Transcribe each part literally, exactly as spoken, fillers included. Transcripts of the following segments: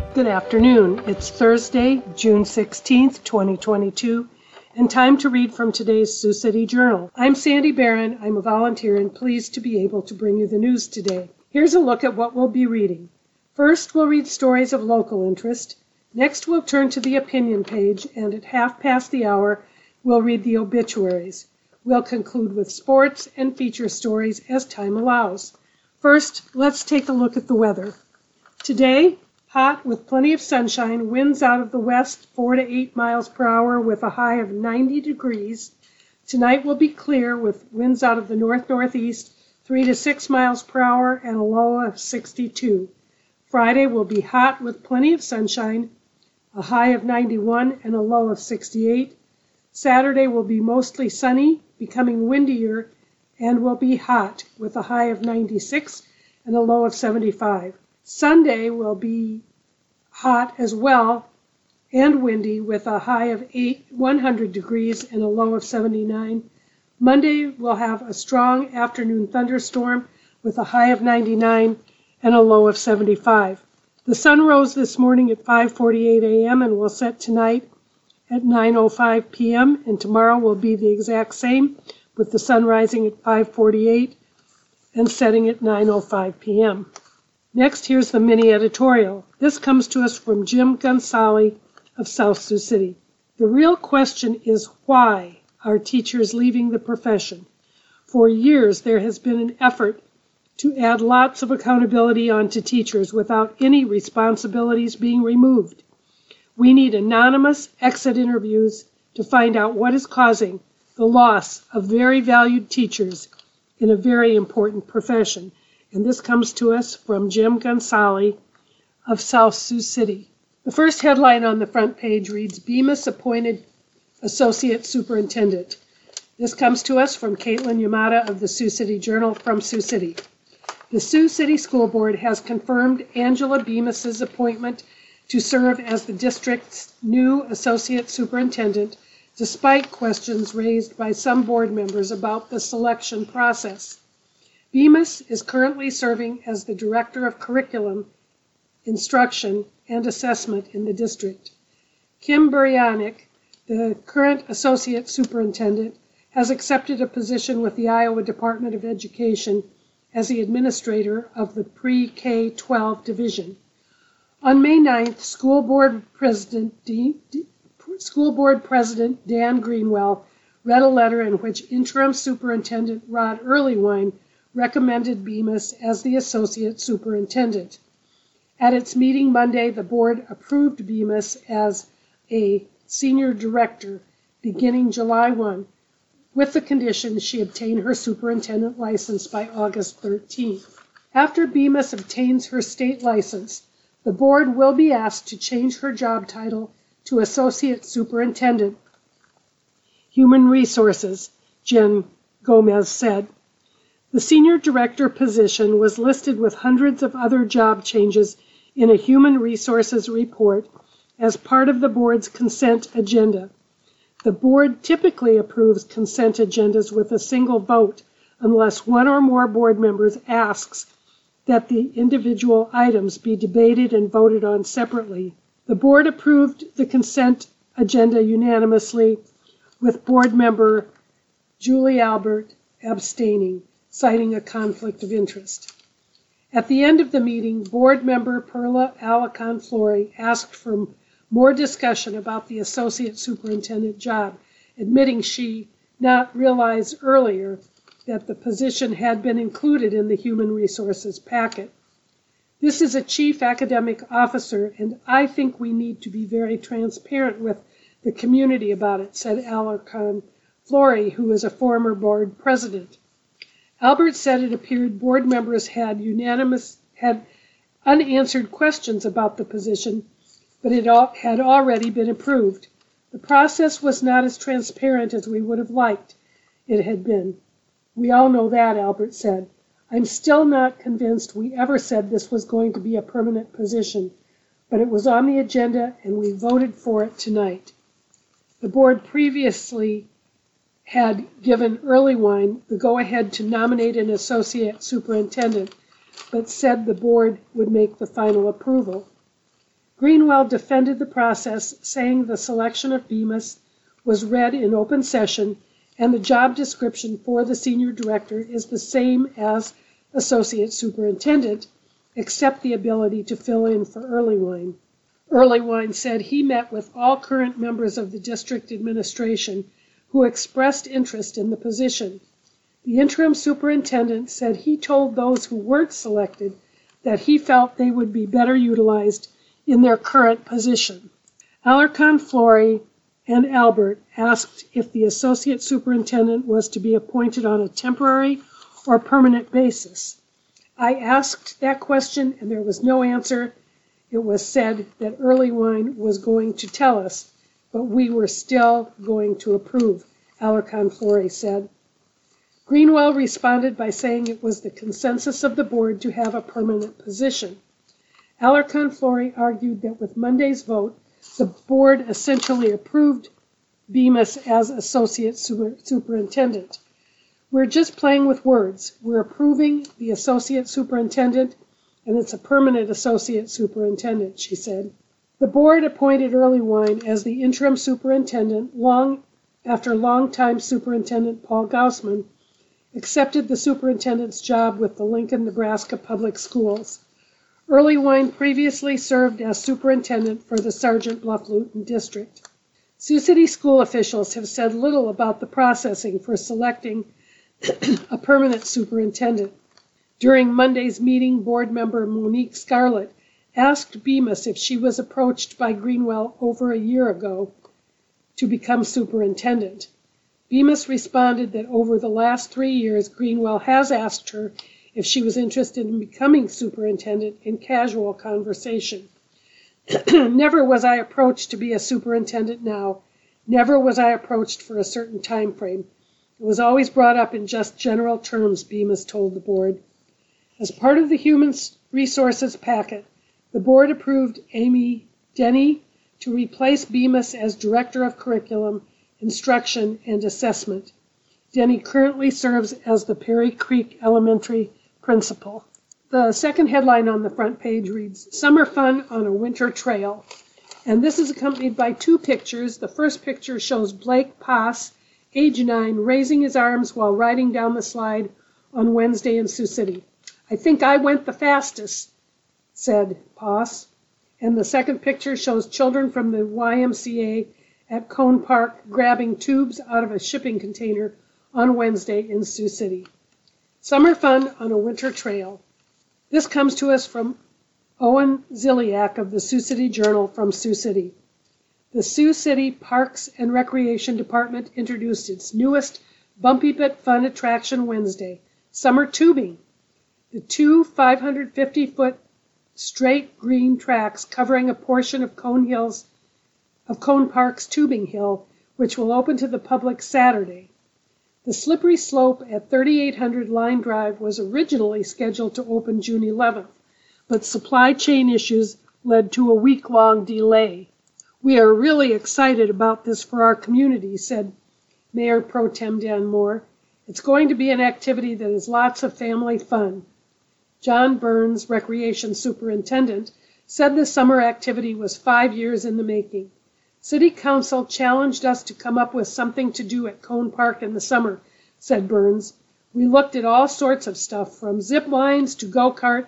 Good afternoon. It's Thursday, June sixteenth, twenty twenty-two, and time to read from today's Sioux City Journal. I'm Sandy Barron. I'm a volunteer and pleased to be able to bring you the news today. Here's a look at what we'll be reading. First, we'll read stories of local interest. Next, we'll turn to the opinion page, and at half past the hour, we'll read the obituaries. We'll conclude with sports and feature stories as time allows. First, let's take a look at the weather. Today, hot with plenty of sunshine, winds out of the west four to eight miles per hour with a high of ninety degrees. Tonight will be clear with winds out of the north-northeast three to six miles per hour and a low of sixty-two. Friday will be hot with plenty of sunshine, a high of ninety-one and a low of sixty-eight. Saturday will be mostly sunny, becoming windier, and will be hot with a high of ninety-six and a low of seventy-five. Sunday will be hot as well and windy with a high of eight, one hundred degrees and a low of seventy-nine. Monday will have a strong afternoon thunderstorm with a high of ninety-nine and a low of seventy-five. The sun rose this morning at five forty-eight a m and will set tonight at nine oh five p m and tomorrow will be the exact same with the sun rising at five forty-eight and setting at nine oh five p m Next, here's the mini editorial. This comes to us from Jim Gonzalez of South Sioux City. The real question is why are teachers leaving the profession? For years, there has been an effort to add lots of accountability onto teachers without any responsibilities being removed. We need anonymous exit interviews to find out what is causing the loss of very valued teachers in a very important profession. And this comes to us from Jim Gonzalez of South Sioux City. The first headline on the front page reads, Bemis appointed Associate Superintendent. This comes to us from Caitlin Yamada of the Sioux City Journal from Sioux City. The Sioux City School Board has confirmed Angela Bemis's appointment to serve as the district's new Associate Superintendent, despite questions raised by some board members about the selection process. Bemis is currently serving as the Director of Curriculum, Instruction, and Assessment in the district. Kim Buryanek, the current Associate Superintendent, has accepted a position with the Iowa Department of Education as the Administrator of the Pre-K twelve Division. On May ninth, School Board President, D, D, School Board President Dan Greenwell read a letter in which Interim Superintendent Rod Earlywine recommended Bemis as the Associate Superintendent. At its meeting Monday, the board approved Bemis as a Senior Director beginning July first, with the condition she obtain her superintendent license by August thirteenth. After Bemis obtains her state license, the board will be asked to change her job title to Associate Superintendent, Human Resources, Jen Gomez said. The Senior Director position was listed with hundreds of other job changes in a Human Resources report as part of the board's consent agenda. The board typically approves consent agendas with a single vote unless one or more board members asks that the individual items be debated and voted on separately. The board approved the consent agenda unanimously, with board member Julie Albert abstaining, citing a conflict of interest. At the end of the meeting, board member Perla Alicon-Flory asked for more discussion about the associate superintendent job, admitting she not realized earlier that the position had been included in the human resources packet. This is a chief academic officer, and I think we need to be very transparent with the community about it, said Alicon-Flory, who is a former board president. Albert said it appeared board members had unanimous had unanswered questions about the position, but it all, had already been approved. The process was not as transparent as we would have liked it had been. We all know that, Albert said. I'm still not convinced we ever said this was going to be a permanent position, but it was on the agenda and we voted for it tonight. The board previously had given Earlywine the go-ahead to nominate an associate superintendent, but said the board would make the final approval. Greenwell defended the process, saying the selection of Bemis was read in open session and the job description for the senior director is the same as associate superintendent, except the ability to fill in for Earlywine. Earlywine said he met with all current members of the district administration who expressed interest in the position. The interim superintendent said he told those who weren't selected that he felt they would be better utilized in their current position. Alarcon Flory and Albert asked if the associate superintendent was to be appointed on a temporary or permanent basis. I asked that question and there was no answer. It was said that Earlywine was going to tell us, but we were still going to approve, Alarcon Flory said. Greenwell responded by saying it was the consensus of the board to have a permanent position. Alarcon Flory argued that with Monday's vote, the board essentially approved Bemis as associate super superintendent. We're just playing with words. We're approving the associate superintendent, and it's a permanent associate superintendent, she said. The board appointed Earlywine as the interim superintendent long after longtime superintendent Paul Gaussman accepted the superintendent's job with the Lincoln, Nebraska Public Schools. Earlywine previously served as superintendent for the Sergeant Bluff-Luton district. Sioux City school officials have said little about the processing for selecting a permanent superintendent. During Monday's meeting, board member Monique Scarlett asked Bemis if she was approached by Greenwell over a year ago to become superintendent. Bemis responded that over the last three years, Greenwell has asked her if she was interested in becoming superintendent in casual conversation. Never was I approached to be a superintendent now. Never was I approached for a certain time frame. It was always brought up in just general terms, Bemis told the board. As part of the Human Resources packet, the board approved Amy Denny to replace Bemis as Director of Curriculum, Instruction, and Assessment. Denny currently serves as the Perry Creek Elementary principal. The second headline on the front page reads, Summer Fun on a Winter Trail. And this is accompanied by two pictures. The first picture shows Blake Pass, age nine, raising his arms while riding down the slide on Wednesday in Sioux City. I think I went the fastest, said Pass. And the second picture shows children from the Y M C A at Cone Park grabbing tubes out of a shipping container on Wednesday in Sioux City. Summer fun on a winter trail. This comes to us from Owen Ziliak of the Sioux City Journal from Sioux City. The Sioux City Parks and Recreation Department introduced its newest bumpy but fun attraction Wednesday, summer tubing. The two five hundred fifty foot straight green tracks covering a portion of Cone Hills, of Cone Park's Tubing Hill, which will open to the public Saturday. The slippery slope at thirty-eight hundred Line Drive was originally scheduled to open June eleventh, but supply chain issues led to a week-long delay. We are really excited about this for our community, said Mayor Pro Tem Dan Moore. It's going to be an activity that is lots of family fun. John Burns, Recreation Superintendent, said the summer activity was five years in the making. City Council challenged us to come up with something to do at Cone Park in the summer, said Burns. We looked at all sorts of stuff, from zip lines to go-karts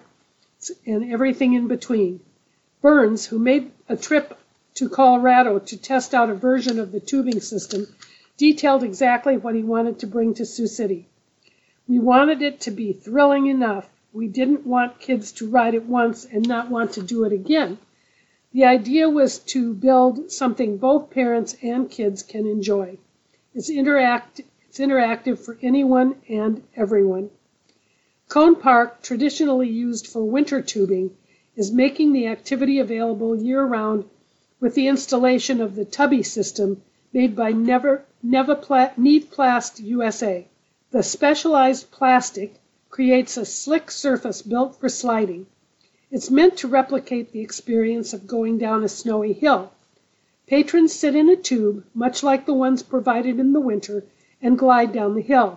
and everything in between. Burns, who made a trip to Colorado to test out a version of the tubing system, detailed exactly what he wanted to bring to Sioux City. We wanted it to be thrilling enough. We didn't want kids to ride it once and not want to do it again. The idea was to build something both parents and kids can enjoy. It's, interact, it's interactive for anyone and everyone. Cone Park, traditionally used for winter tubing, is making the activity available year-round with the installation of the Tubby system made by Never, Nevapla, Needplast U S A. The specialized plastic creates a slick surface built for sliding. It's meant to replicate the experience of going down a snowy hill. Patrons sit in a tube, much like the ones provided in the winter, and glide down the hill.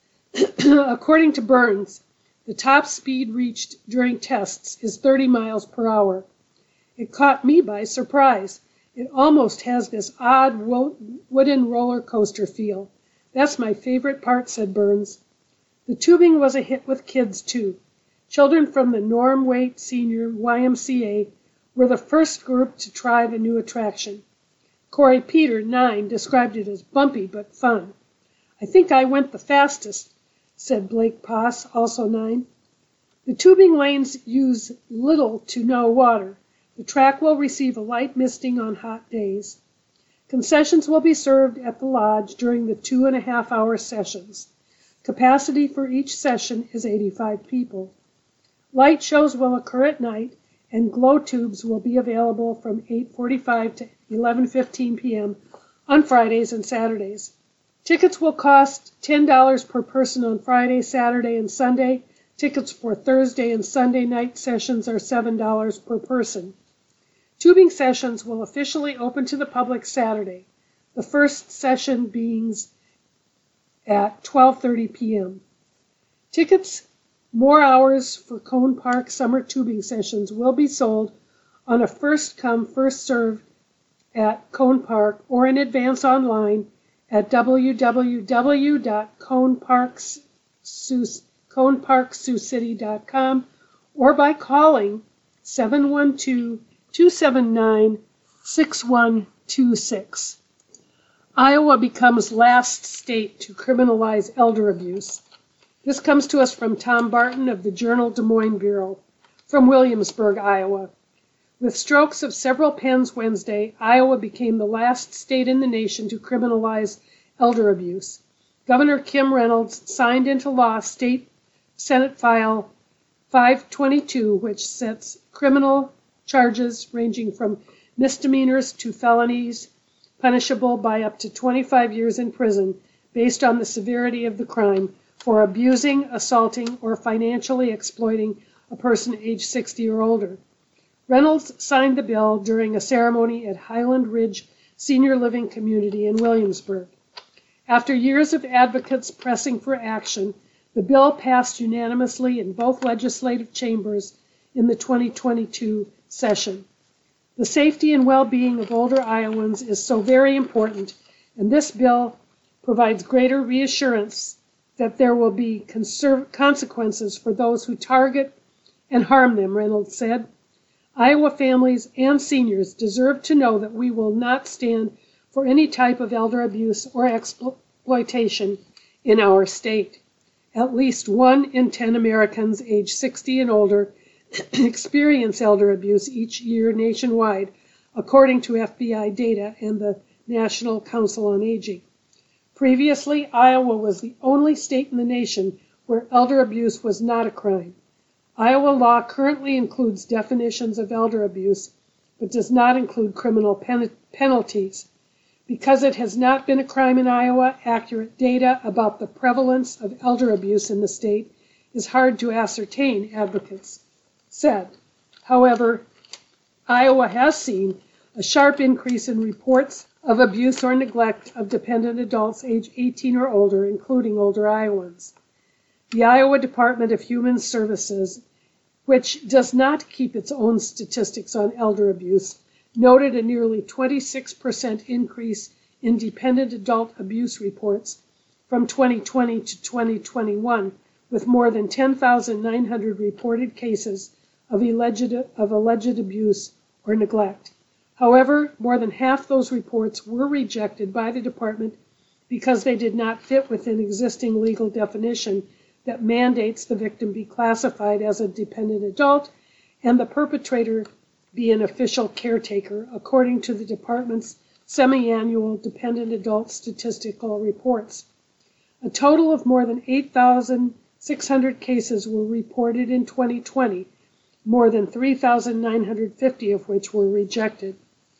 According to Burns, the top speed reached during tests is thirty miles per hour. It caught me by surprise. It almost has this odd wo- wooden roller coaster feel. That's my favorite part, said Burns. The tubing was a hit with kids, too. Children from the Norm Waite Senior Y M C A were the first group to try the new attraction. Corey Peter, nine, described it as bumpy but fun. I think I went the fastest, said Blake Poss, also nine. The tubing lanes use little to no water. The track will receive a light misting on hot days. Concessions will be served at the lodge during the two and a half hour sessions. Capacity for each session is eighty-five people. Light shows will occur at night, and glow tubes will be available from eight forty-five to eleven fifteen p.m. on Fridays and Saturdays. Tickets will cost ten dollars per person on Friday, Saturday, and Sunday. Tickets for Thursday and Sunday night sessions are seven dollars per person. Tubing sessions will officially open to the public Saturday, the first session being at twelve thirty p.m. Tickets, more hours for Cone Park summer tubing sessions will be sold on a first-come, first-served at Cone Park or in advance online at w w w dot cone park sioux city dot com or by calling seven one two, two seven nine, six one two six. Iowa becomes last state to criminalize elder abuse. This comes to us from Tom Barton of the Journal Des Moines Bureau from Williamsburg, Iowa. With strokes of several pens Wednesday, Iowa became the last state in the nation to criminalize elder abuse. Governor Kim Reynolds signed into law State Senate File five twenty-two, which sets criminal charges ranging from misdemeanors to felonies, punishable by up to twenty-five years in prison based on the severity of the crime, for abusing, assaulting, or financially exploiting a person age sixty or older. Reynolds signed the bill during a ceremony at Highland Ridge Senior Living Community in Williamsburg. After years of advocates pressing for action, the bill passed unanimously in both legislative chambers in the twenty twenty-two session. The safety and well-being of older Iowans is so very important, and this bill provides greater reassurance that there will be consequences for those who target and harm them, Reynolds said. Iowa families and seniors deserve to know that we will not stand for any type of elder abuse or exploitation in our state. At least one in ten Americans age sixty and older experience elder abuse each year nationwide, according to F B I data and the National Council on Aging. Previously, Iowa was the only state in the nation where elder abuse was not a crime. Iowa law currently includes definitions of elder abuse, but does not include criminal pen- penalties. Because it has not been a crime in Iowa, accurate data about the prevalence of elder abuse in the state is hard to ascertain, advocates said. However, Iowa has seen a sharp increase in reports of abuse or neglect of dependent adults age eighteen or older, including older Iowans. The Iowa Department of Human Services, which does not keep its own statistics on elder abuse, noted a nearly twenty-six percent increase in dependent adult abuse reports from twenty twenty to twenty twenty-one, with more than ten thousand nine hundred reported cases of alleged, of alleged abuse or neglect. However, more than half those reports were rejected by the department because they did not fit within existing legal definition that mandates the victim be classified as a dependent adult and the perpetrator be an official caretaker, according to the department's semi-annual dependent adult statistical reports. A total of more than eight thousand six hundred cases were reported in twenty twenty, more than three thousand nine hundred fifty of which were rejected.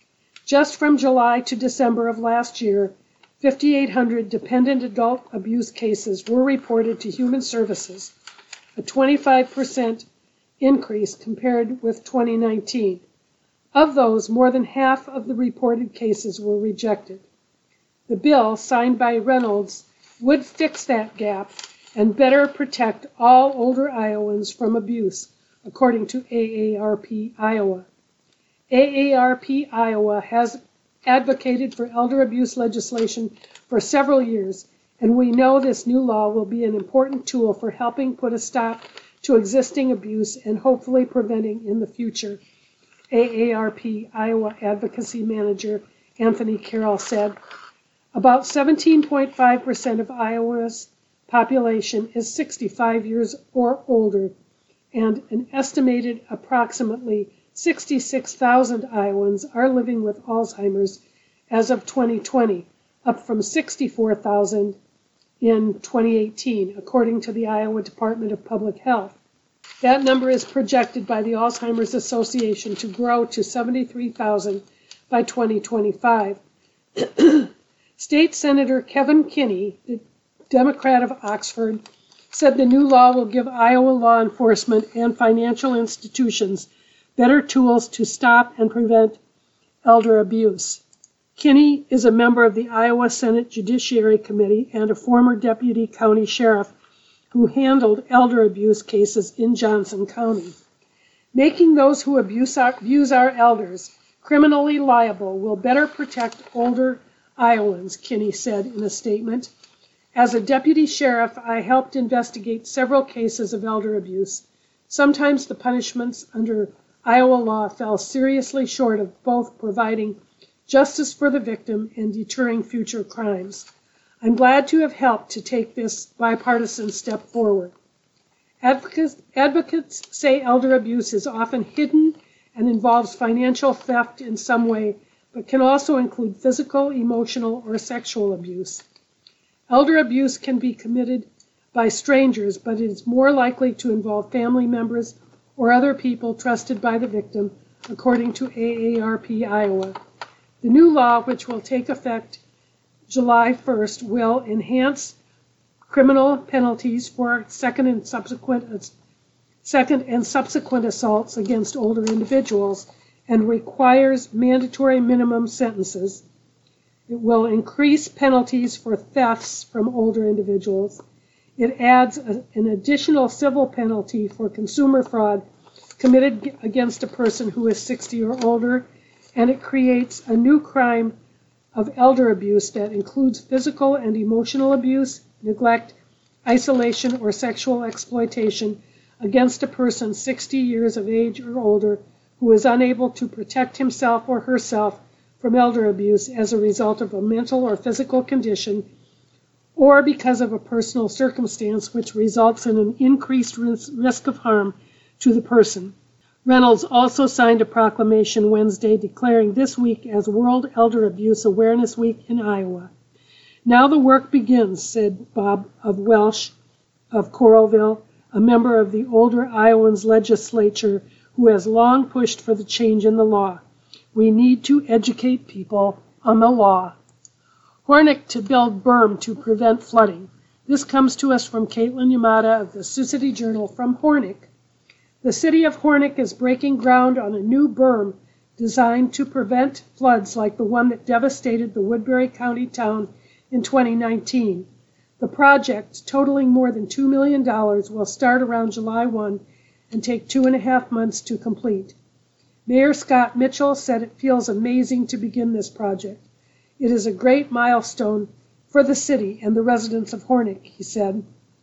Just from July to December of last year, five thousand eight hundred dependent adult abuse cases were reported to Human Services, a twenty-five percent increase compared with twenty nineteen. Of those, more than half of the reported cases were rejected. The bill, signed by Reynolds, would fix that gap and better protect all older Iowans from abuse, according to A A R P Iowa. A A R P Iowa has advocated for elder abuse legislation for several years, and we know this new law will be an important tool for helping put a stop to existing abuse and hopefully preventing in the future. A A R P Iowa Advocacy Manager Anthony Carroll said, about seventeen point five percent of Iowa's population is sixty-five years or older, and an estimated approximately sixty-six thousand Iowans are living with Alzheimer's as of twenty twenty, up from sixty-four thousand in twenty eighteen, according to the Iowa Department of Public Health. That number is projected by the Alzheimer's Association to grow to seventy-three thousand by twenty twenty-five. State Senator Kevin Kinney, the Democrat of Oxford, said the new law will give Iowa law enforcement and financial institutions better tools to stop and prevent elder abuse. Kinney is a member of the Iowa Senate Judiciary Committee and a former deputy county sheriff who handled elder abuse cases in Johnson County. Making those who abuse our, abuse our elders criminally liable will better protect older Iowans, Kinney said in a statement. As a deputy sheriff, I helped investigate several cases of elder abuse. Sometimes the punishments under Iowa law fell seriously short of both providing justice for the victim and deterring future crimes. I'm glad to have helped to take this bipartisan step forward. Advocates, advocates say elder abuse is often hidden and involves financial theft in some way, but can also include physical, emotional, or sexual abuse. Elder abuse can be committed by strangers, but it is more likely to involve family members or other people trusted by the victim, according to A A R P Iowa. The new law, which will take effect July first, will enhance criminal penalties for second and subsequent second and subsequent assaults against older individuals and requires mandatory minimum sentences. It will increase penalties for thefts from older individuals. It adds a, an additional civil penalty for consumer fraud committed against a person who is sixty or older, and it creates a new crime of elder abuse that includes physical and emotional abuse, neglect, isolation, or sexual exploitation against a person sixty years of age or older who is unable to protect himself or herself from elder abuse as a result of a mental or physical condition or because of a personal circumstance which results in an increased risk of harm to the person. Reynolds also signed a proclamation Wednesday declaring this week as World Elder Abuse Awareness Week in Iowa. Now the work begins, said Bob of Welsh of Coralville, a member of the Older Iowans legislature who has long pushed for the change in the law. We need to educate people on the law. Hornick to build berm to prevent flooding. This comes to us from Caitlin Yamada of the Sioux City Journal from Hornick. The city of Hornick is breaking ground on a new berm designed to prevent floods like the one that devastated the Woodbury County town in twenty nineteen. The project, totaling more than two million dollars, will start around July first and take two and a half months to complete. Mayor Scott Mitchell said it feels amazing to begin this project. It is a great milestone for the city and the residents of Hornick, he said.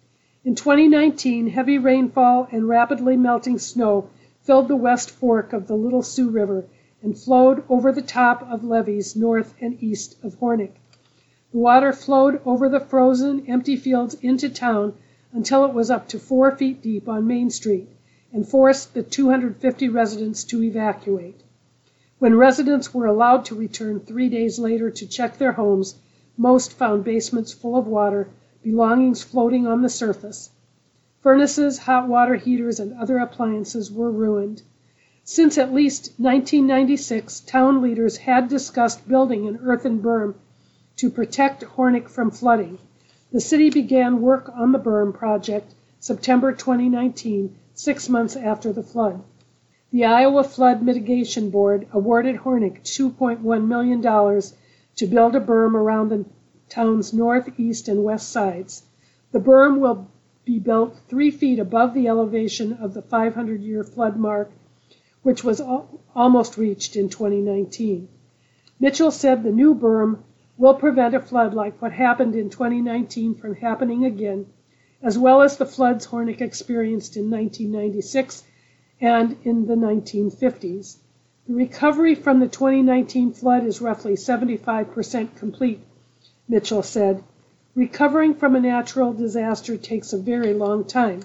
In twenty nineteen, heavy rainfall and rapidly melting snow filled the West Fork of the Little Sioux River and flowed over the top of levees north and east of Hornick. The water flowed over the frozen, empty fields into town until it was up to four feet deep on Main Street and forced the two hundred fifty residents to evacuate. When residents were allowed to return three days later to check their homes, most found basements full of water, belongings floating on the surface. Furnaces, hot water heaters, and other appliances were ruined. Since at least nineteen ninety-six, town leaders had discussed building an earthen berm to protect Hornick from flooding. The city began work on the berm project September twenty nineteen, six months after the flood. The Iowa Flood Mitigation Board awarded Hornick two point one million dollars to build a berm around the town's north, east, and west sides. The berm will be built three feet above the elevation of the five hundred year flood mark, which was al- almost reached in twenty nineteen. Mitchell said the new berm will prevent a flood like what happened in twenty nineteen from happening again, as well as the floods Hornick experienced in nineteen ninety-six and in the nineteen fifties. The recovery from the twenty nineteen flood is roughly seventy-five percent complete, Mitchell said. Recovering from a natural disaster takes a very long time.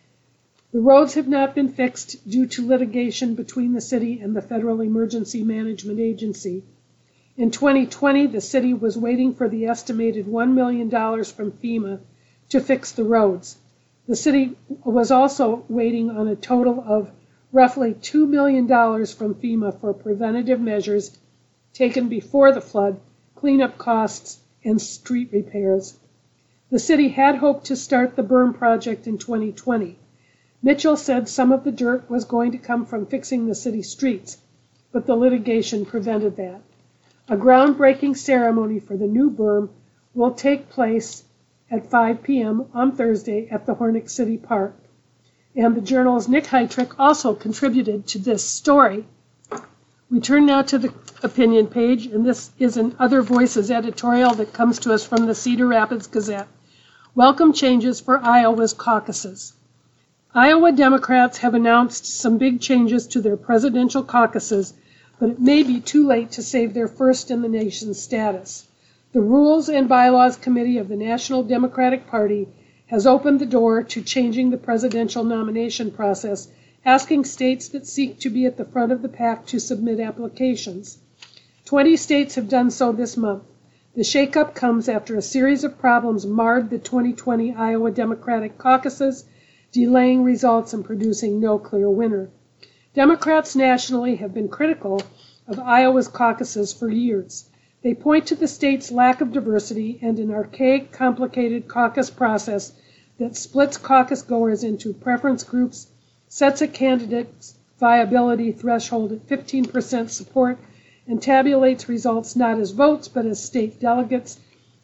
The roads have not been fixed due to litigation between the city and the Federal Emergency Management Agency. In twenty twenty, the city was waiting for the estimated one million dollars from FEMA to fix the roads. The city was also waiting on a total of roughly two million dollars from FEMA for preventative measures taken before the flood, cleanup costs, and street repairs. The city had hoped to start the berm project in twenty twenty. Mitchell said some of the dirt was going to come from fixing the city streets, but the litigation prevented that. A groundbreaking ceremony for the new berm will take place at five p.m. on Thursday at the Hornick City Park. And the Journal's Nick Heitrick also contributed to this story. We turn now to the opinion page, and this is an Other Voices editorial that comes to us from the Cedar Rapids Gazette. Welcome changes for Iowa's caucuses. Iowa Democrats have announced some big changes to their presidential caucuses, but it may be too late to save their first in the nation status. The Rules and Bylaws Committee of the National Democratic Party has opened the door to changing the presidential nomination process, asking states that seek to be at the front of the pack to submit applications. Twenty states have done so this month. The shakeup comes after a series of problems marred the twenty twenty Iowa Democratic caucuses, delaying results and producing no clear winner. Democrats nationally have been critical of Iowa's caucuses for years. They point to the state's lack of diversity and an archaic, complicated caucus process that splits caucus goers into preference groups, sets a candidate's viability threshold at fifteen percent support, and tabulates results not as votes but as state delegates,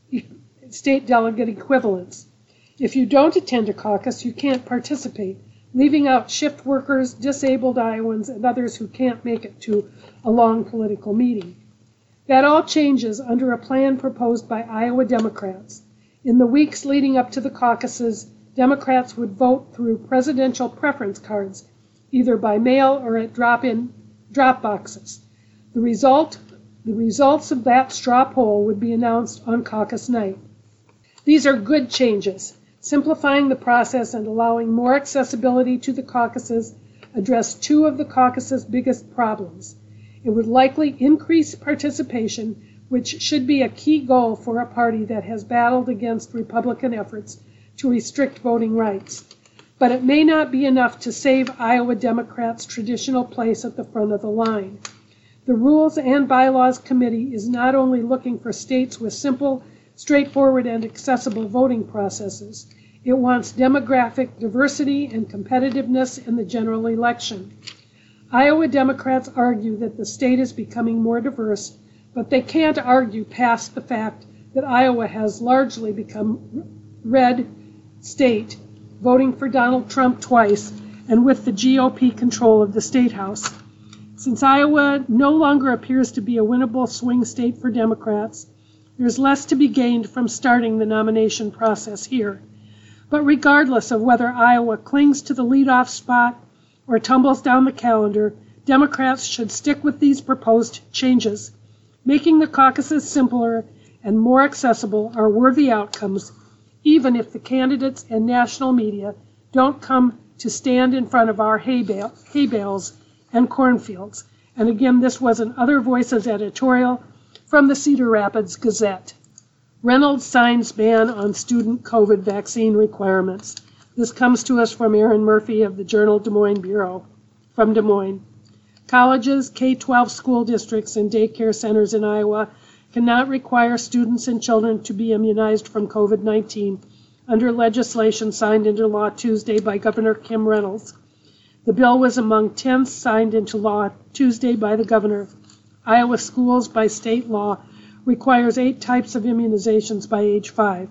state delegate equivalents. If you don't attend a caucus, you can't participate, leaving out shift workers, disabled Iowans, and others who can't make it to a long political meeting. That all changes under a plan proposed by Iowa Democrats. In the weeks leading up to the caucuses, Democrats would vote through presidential preference cards, either by mail or at drop-in drop boxes. The result, the results of that straw poll would be announced on caucus night. These are good changes. Simplifying the process and allowing more accessibility to the caucuses address two of the caucus's biggest problems. It would likely increase participation, which should be a key goal for a party that has battled against Republican efforts to restrict voting rights. But it may not be enough to save Iowa Democrats' traditional place at the front of the line. The Rules and Bylaws Committee is not only looking for states with simple, straightforward, and accessible voting processes. It wants demographic diversity and competitiveness in the general election. Iowa Democrats argue that the state is becoming more diverse, but they can't argue past the fact that Iowa has largely become red state, voting for Donald Trump twice, and with the G O P control of the state house. Since Iowa no longer appears to be a winnable swing state for Democrats, there's less to be gained from starting the nomination process here. But regardless of whether Iowa clings to the leadoff spot or tumbles down the calendar, Democrats should stick with these proposed changes. Making the caucuses simpler and more accessible are worthy outcomes, even if the candidates and national media don't come to stand in front of our hay, bale, hay bales and cornfields. And again, this was an Other Voices editorial from the Cedar Rapids Gazette. Reynolds signs ban on student COVID vaccine requirements. This comes to us from Aaron Murphy of the Journal Des Moines Bureau from Des Moines. Colleges, K twelve school districts, and daycare centers in Iowa cannot require students and children to be immunized from COVID nineteen under legislation signed into law Tuesday by Governor Kim Reynolds. The bill was among ten signed into law Tuesday by the governor. Iowa schools, by state law, requires eight types of immunizations by age five.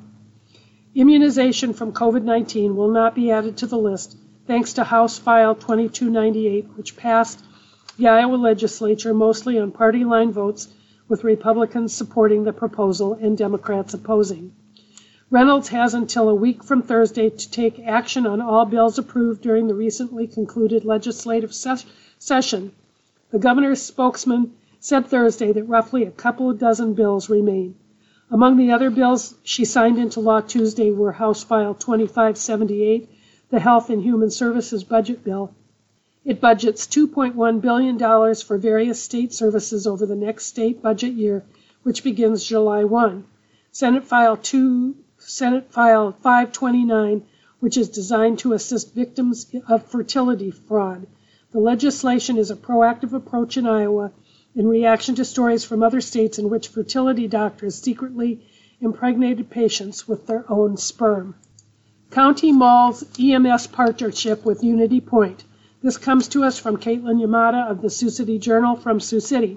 Immunization from COVID nineteen will not be added to the list, thanks to House File twenty-two ninety-eight, which passed the Iowa legislature, mostly on party line votes, with Republicans supporting the proposal and Democrats opposing. Reynolds has until a week from Thursday to take action on all bills approved during the recently concluded legislative ses- session. The governor's spokesman said Thursday that roughly a couple of dozen bills remain. Among the other bills she signed into law Tuesday were House File twenty-five seventy-eight, the Health and Human Services Budget Bill. It budgets two point one billion dollars for various state services over the next state budget year, which begins July first. Senate File two, Senate File five twenty-nine, which is designed to assist victims of fertility fraud. The legislation is a proactive approach in Iowa in reaction to stories from other states in which fertility doctors secretly impregnated patients with their own sperm. County Mall's E M S partnership with Unity Point. This comes to us from Caitlin Yamada of the Sioux City Journal from Sioux City.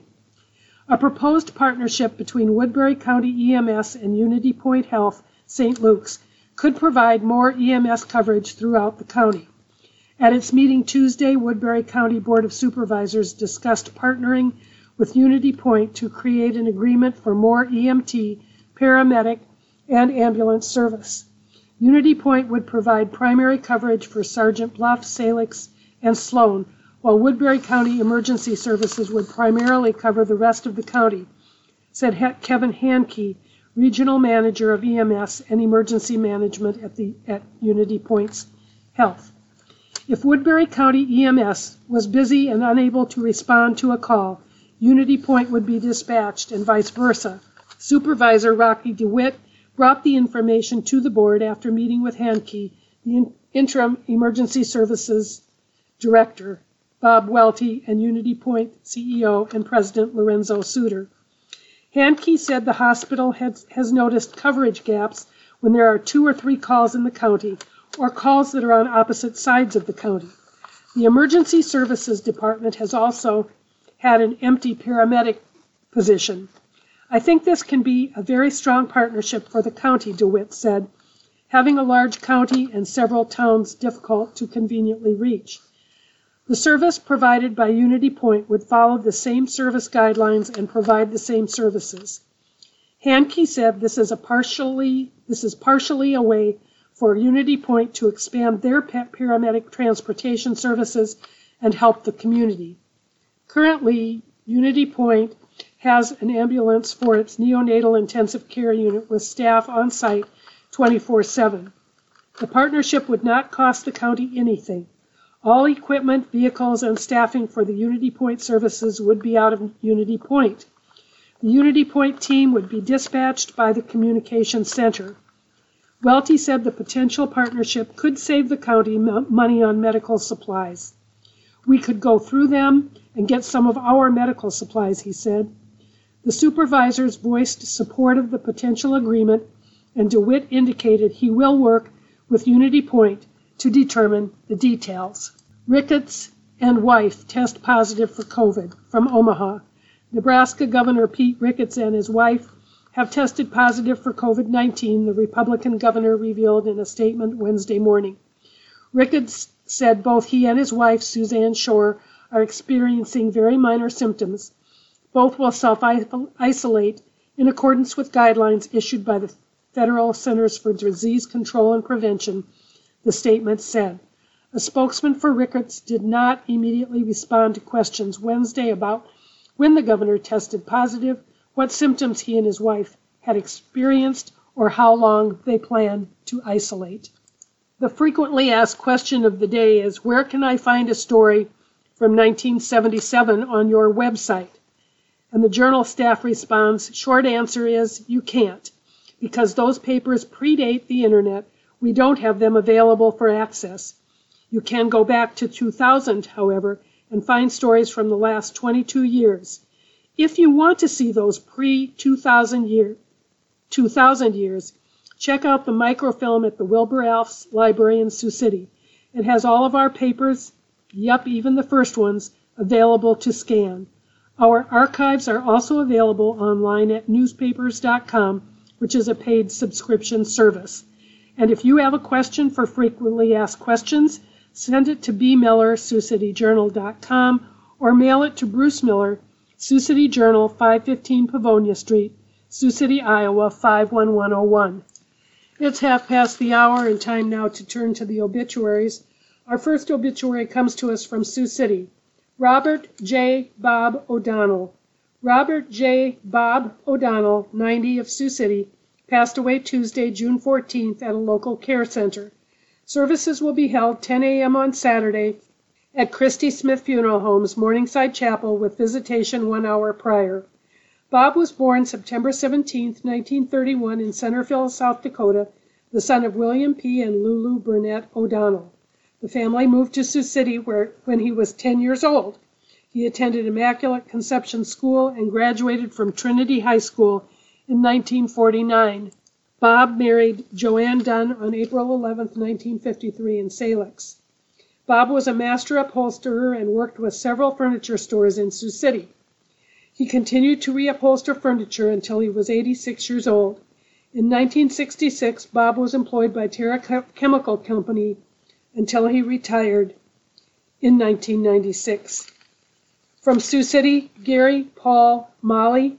A proposed partnership between Woodbury County E M S and Unity Point Health, Saint Luke's, could provide more E M S coverage throughout the county. At its meeting Tuesday, Woodbury County Board of Supervisors discussed partnering with Unity Point to create an agreement for more E M T, paramedic, and ambulance service. Unity Point would provide primary coverage for Sergeant Bluff, Salix, and Sloan, while Woodbury County Emergency Services would primarily cover the rest of the county, said Kevin Hankey, Regional Manager of E M S and Emergency Management at, the, at Unity Point's Health. If Woodbury County E M S was busy and unable to respond to a call, Unity Point would be dispatched and vice versa. Supervisor Rocky DeWitt brought the information to the board after meeting with Hankey, the in- interim emergency services director, Bob Welty, and Unity Point C E O and President Lorenzo Suter. Hankey said the hospital has, has noticed coverage gaps when there are two or three calls in the county, or calls that are on opposite sides of the county. The Emergency Services Department has also had an empty paramedic position. I think this can be a very strong partnership for the county, DeWitt said, having a large county and several towns difficult to conveniently reach. The service provided by Unity Point would follow the same service guidelines and provide the same services. Hankey said this is a partially this is partially a way for Unity Point to expand their paramedic transportation services and help the community. Currently, Unity Point has an ambulance for its neonatal intensive care unit with staff on site twenty-four seven. The partnership would not cost the county anything. All equipment, vehicles, and staffing for the Unity Point services would be out of Unity Point. The Unity Point team would be dispatched by the Communications Center. Welty said the potential partnership could save the county m- money on medical supplies. We could go through them and get some of our medical supplies, he said. The supervisors voiced support of the potential agreement, and DeWitt indicated he will work with Unity Point to determine the details. Ricketts and wife test positive for COVID from Omaha. Nebraska Governor Pete Ricketts and his wife have tested positive for COVID nineteen, the Republican governor revealed in a statement Wednesday morning. Ricketts said both he and his wife, Suzanne Shore, are experiencing very minor symptoms. Both will self-isolate in accordance with guidelines issued by the Federal Centers for Disease Control and Prevention, the statement said. A spokesman for Ricketts did not immediately respond to questions Wednesday about when the governor tested positive, what symptoms he and his wife had experienced, or how long they plan to isolate. The frequently asked question of the day is, where can I find a story from nineteen seventy-seven on your website? And the Journal staff responds, short answer is, you can't, because those papers predate the internet. We don't have them available for access. You can go back to two thousand, however, and find stories from the last twenty-two years. If you want to see those pre-two thousand year, two thousand years, check out the microfilm at the Wilbur Alfs Library in Sioux City. It has all of our papers, yep, even the first ones, available to scan. Our archives are also available online at newspapers dot com, which is a paid subscription service. And if you have a question for Frequently Asked Questions, send it to b miller sioux city journal dot com or mail it to Bruce Miller, Sioux City Journal, five fifteen Pavonia Street, Sioux City, Iowa, five one one oh one. It's half past the hour and time now to turn to the obituaries. Our first obituary comes to us from Sioux City. Robert J. Bob O'Donnell. Robert J. Bob O'Donnell, ninety, of Sioux City, passed away Tuesday, June fourteenth, at a local care center. Services will be held ten a.m. on Saturday at Christy Smith Funeral Home's Morningside Chapel with visitation one hour prior. Bob was born September seventeenth, nineteen thirty-one in Centerville, South Dakota, the son of William P. and Lulu Burnett O'Donnell. The family moved to Sioux City where, when he was ten years old. He attended Immaculate Conception School and graduated from Trinity High School in nineteen forty-nine. Bob married Joanne Dunn on April eleventh, nineteen fifty-three in Salix. Bob was a master upholsterer and worked with several furniture stores in Sioux City. He continued to reupholster furniture until he was eighty-six years old. In nineteen sixty-six, Bob was employed by Terra Chemical Company until he retired in nineteen ninety-six. From Sioux City, Gary Paul Molly.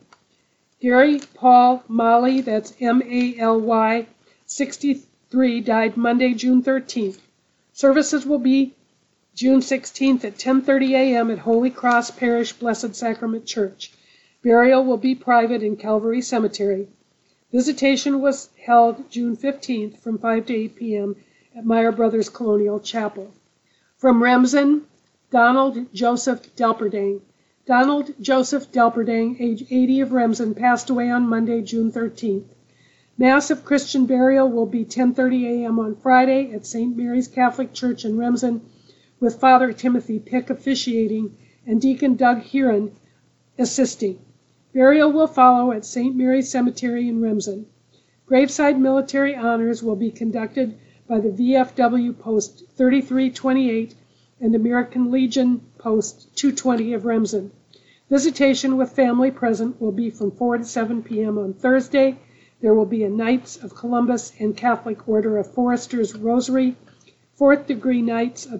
Gary Paul Molly, that's M A L Y, sixty-three, died Monday, June thirteenth. Services will be June sixteenth at ten thirty a.m. at Holy Cross Parish Blessed Sacrament Church. Burial will be private in Calvary Cemetery. Visitation was held June fifteenth from five to eight p.m. at Meyer Brothers Colonial Chapel. From Remsen, Donald Joseph Delperdang. Donald Joseph Delperdang, age eighty, of Remsen, passed away on Monday, June thirteenth. Mass of Christian burial will be ten thirty a.m. on Friday at Saint Mary's Catholic Church in Remsen, with Father Timothy Pick officiating and Deacon Doug Heron assisting. Burial will follow at Saint Mary's Cemetery in Remsen. Graveside military honors will be conducted by the V F W Post thirty-three twenty-eight and American Legion Post two twenty of Remsen. Visitation with family present will be from four to seven p.m. on Thursday. There will be a Knights of Columbus and Catholic Order of Foresters Rosary, Fourth Degree Knights of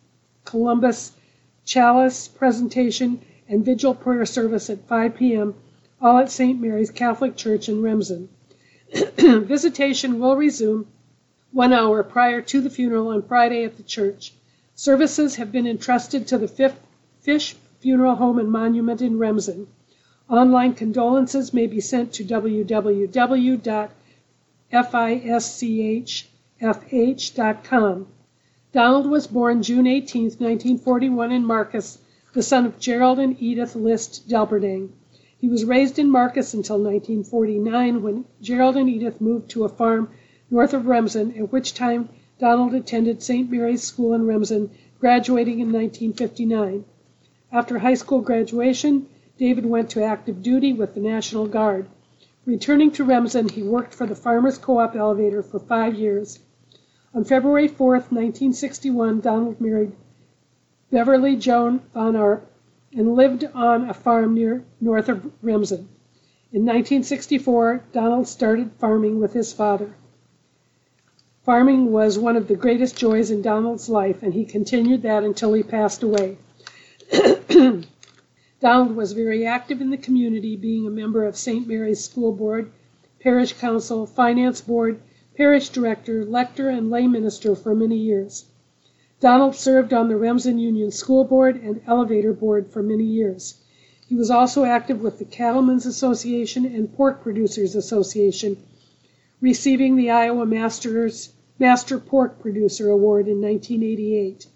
Columbus Chalice presentation, and vigil prayer service at five p.m., all at Saint Mary's Catholic Church in Remsen. Visitation will resume one hour prior to the funeral on Friday at the church. Services have been entrusted to the Fifth Fish Funeral Home and Monument in Remsen. Online condolences may be sent to w w w dot fischf h dot com. Donald was born June eighteenth, nineteen forty-one in Marcus, the son of Gerald and Edith List Delperdang. He was raised in Marcus until nineteen forty-nine, when Gerald and Edith moved to a farm north of Remsen, at which time Donald attended Saint Mary's School in Remsen, graduating in nineteen fifty-nine. After high school graduation, David went to active duty with the National Guard. Returning to Remsen, he worked for the Farmers Co-op Elevator for five years. On February fourth, nineteen sixty-one, Donald married Beverly Joan Von Arp and lived on a farm near north of Remsen. In nineteen sixty-four, Donald started farming with his father. Farming was one of the greatest joys in Donald's life, and he continued that until he passed away. Donald was very active in the community, being a member of Saint Mary's School Board, Parish Council, Finance Board, Parish Director, Lector, and Lay Minister for many years. Donald served on the Remsen Union School Board and Elevator Board for many years. He was also active with the Cattlemen's Association and Pork Producers Association, receiving the Iowa Masters, Master Pork Producer Award in nineteen eighty-eight.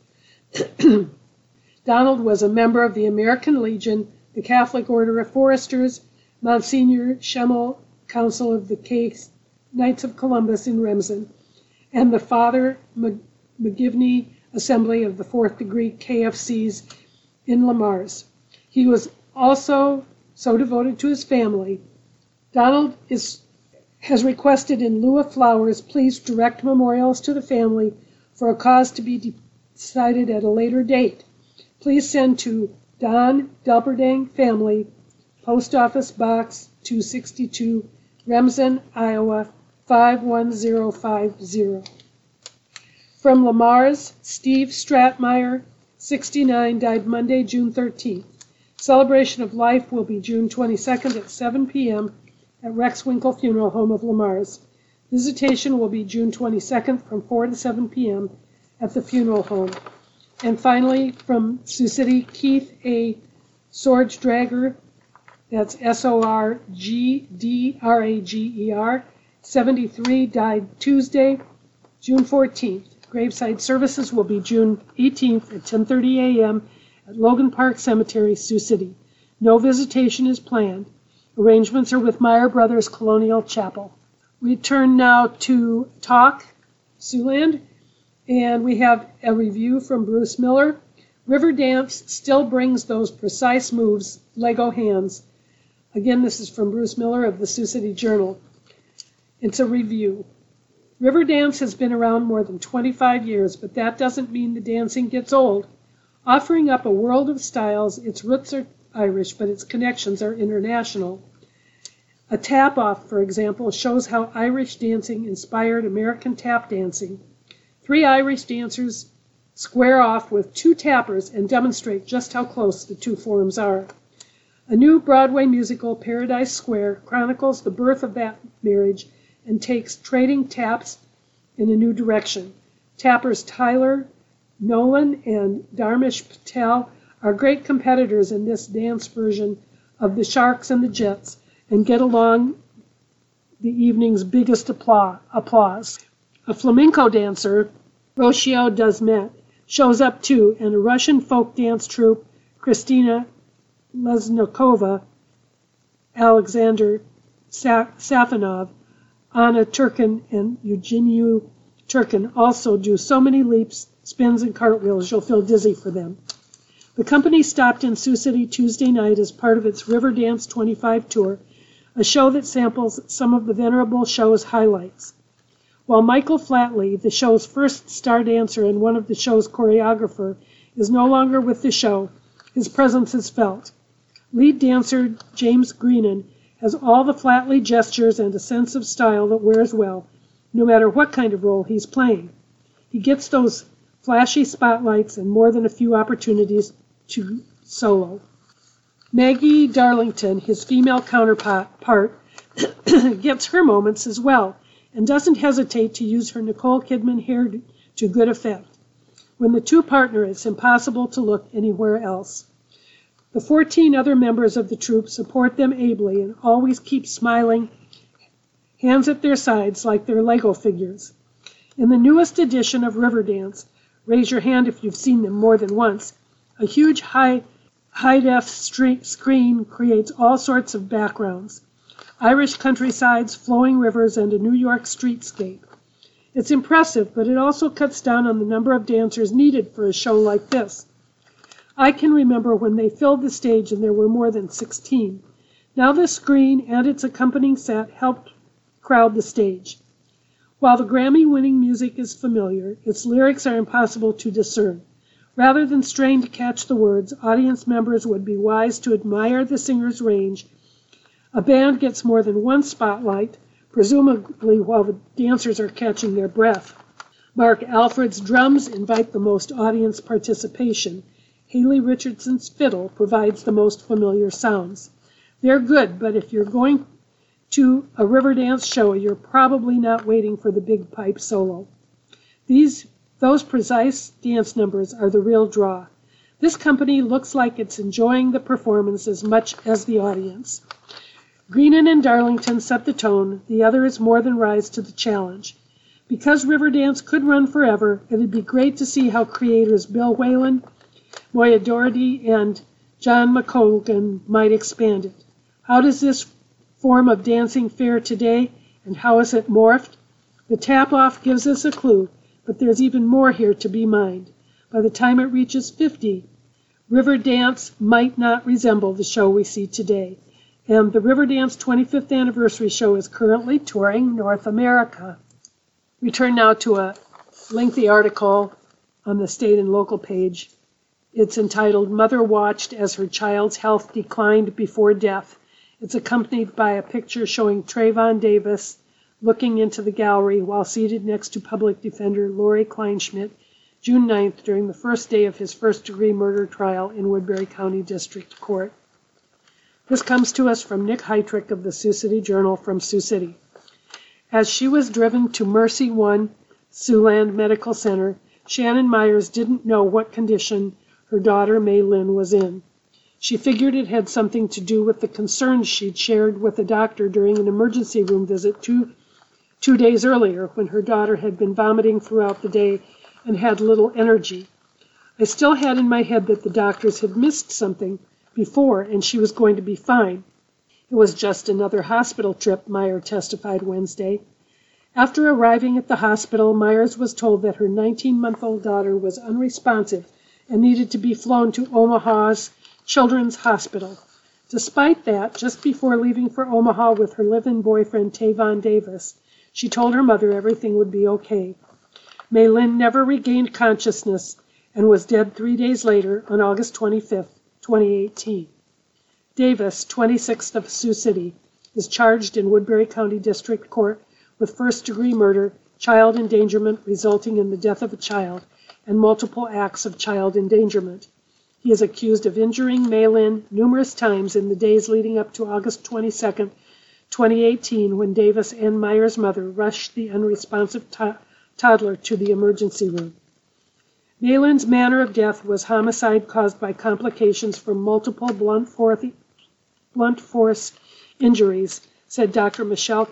Donald was a member of the American Legion, the Catholic Order of Foresters, Monsignor Schemmel Council of the K Knights of Columbus in Remsen, and the Father McGivney Assembly of the Fourth Degree K F Cs in Lamars. He was also so devoted to his family. Donald is, has requested, in lieu of flowers, please direct memorials to the family for a cause to be decided at a later date. Please send to Don Delperdang Family, Post Office Box two sixty-two, Remsen, Iowa, five one zero five zero. From Lamars, Steve Stratmeyer, sixty-nine, died Monday, June thirteenth. Celebration of life will be June twenty-second at seven p.m. at Rex Winkle Funeral Home of Lamar's. Visitation will be June twenty-second from four to seven p.m. at the funeral home. And finally, from Sioux City, Keith A. Sorgdrager, that's S O R G D R A G E R, seventy-three, died Tuesday, June fourteenth. Graveside services will be June eighteenth at ten thirty a.m. at Logan Park Cemetery, Sioux City. No visitation is planned. Arrangements are with Meyer Brothers Colonial Chapel. We turn now to Talk, Siouxland, and we have a review from Bruce Miller. River Dance still brings those precise moves, Lego hands. Again, this is from Bruce Miller of the Sioux City Journal. It's a review. River Dance has been around more than twenty-five years, but that doesn't mean the dancing gets old. Offering up a world of styles, its roots are Irish, but its connections are international. A tap-off, for example, shows how Irish dancing inspired American tap dancing. Three Irish dancers square off with two tappers and demonstrate just how close the two forms are. A new Broadway musical, Paradise Square, chronicles the birth of that marriage and takes trading taps in a new direction. Tappers Tyler Nolan and Dharmesh Patel are great competitors in this dance version of The Sharks and the Jets and get along the evening's biggest applause. A flamenco dancer, Rocio Dazmet, shows up too, and a Russian folk dance troupe, Kristina Lesnikova, Alexander Safanov, Anna Turkin, and Eugeniu Turkin also do so many leaps, spins, and cartwheels you'll feel dizzy for them. The company stopped in Sioux City Tuesday night as part of its River Dance twenty-five tour, a show that samples some of the venerable show's highlights. While Michael Flatley, the show's first star dancer and one of the show's choreographer, is no longer with the show, his presence is felt. Lead dancer James Greenan has all the Flatley gestures and a sense of style that wears well, no matter what kind of role he's playing. He gets those flashy spotlights and more than a few opportunities to solo. Maggie Darlington, his female counterpart, gets her moments as well, and doesn't hesitate to use her Nicole Kidman hair to good effect. When the two partner, it's impossible to look anywhere else. The fourteen other members of the troupe support them ably and always keep smiling, hands at their sides like they're Lego figures. In the newest edition of Riverdance, raise your hand if you've seen them more than once, a huge high, high-def screen creates all sorts of backgrounds. Irish countrysides, flowing rivers, and a New York streetscape. It's impressive, but it also cuts down on the number of dancers needed for a show like this. I can remember when they filled the stage and there were more than sixteen. Now the screen and its accompanying set helped crowd the stage. While the Grammy-winning music is familiar, its lyrics are impossible to discern. Rather than strain to catch the words, audience members would be wise to admire the singer's range. A band gets more than one spotlight, presumably while the dancers are catching their breath. Mark Alfred's drums invite the most audience participation. Haley Richardson's fiddle provides the most familiar sounds. They're good, but if you're going to a Riverdance show, you're probably not waiting for the big pipe solo. These, those precise dance numbers are the real draw. This company looks like it's enjoying the performance as much as the audience. Greenan and Darlington set the tone. The others more than rise to the challenge. Because Riverdance could run forever, it'd be great to see how creators Bill Whalen, Moya Doherty, and John McColgan might expand it. How does this form of dancing fare today, and how is it morphed? The tap-off gives us a clue, but there's even more here to be mined. By the time it reaches fifty, Riverdance might not resemble the show we see today. And the Riverdance twenty-fifth Anniversary Show is currently touring North America. We turn now to a lengthy article on the state and local page. It's entitled, Mother Watched as Her Child's Health Declined Before Death. It's accompanied by a picture showing Trayvon Davis looking into the gallery while seated next to Public Defender Lori Kleinschmidt, June ninth, during the first day of his first-degree murder trial in Woodbury County District Court. This comes to us from Nick Heitrick of the Sioux City Journal from Sioux City. As she was driven to Mercy One Siouxland Medical Center, Shannon Myers didn't know what condition her daughter May Lynn was in. She figured it had something to do with the concerns she'd shared with the doctor during an emergency room visit two, two days earlier when her daughter had been vomiting throughout the day and had little energy. I still had in my head that the doctors had missed something before and she was going to be fine. It was just another hospital trip, Myers testified Wednesday. After arriving at the hospital, Myers was told that her nineteen-month-old daughter was unresponsive and needed to be flown to Omaha's Children's Hospital. Despite that, just before leaving for Omaha with her live-in boyfriend Tavon Davis, she told her mother everything would be okay. May Lynn never regained consciousness and was dead three days later on August twenty-fifth, twenty eighteen. Davis, twenty-sixth of Sioux City, is charged in Woodbury County District Court with first-degree murder, child endangerment resulting in the death of a child, and multiple acts of child endangerment. He is accused of injuring May Lynn numerous times in the days leading up to August twenty-second, twenty eighteen, when Davis and Myers' mother rushed the unresponsive to- toddler to the emergency room. May Lynn's manner of death was homicide caused by complications from multiple blunt force, blunt force injuries, said Doctor Michelle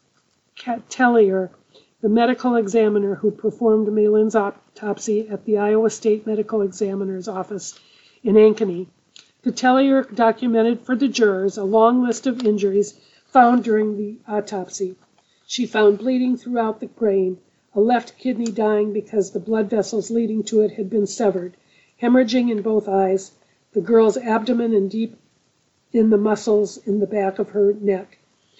Catelier, the medical examiner who performed May Lynn's autopsy at the Iowa State Medical Examiner's office in Ankeny. Catelier documented for the jurors a long list of injuries found during the autopsy. She found bleeding throughout the brain, a left kidney dying because the blood vessels leading to it had been severed, hemorrhaging in both eyes, the girl's abdomen and deep in the muscles in the back of her neck.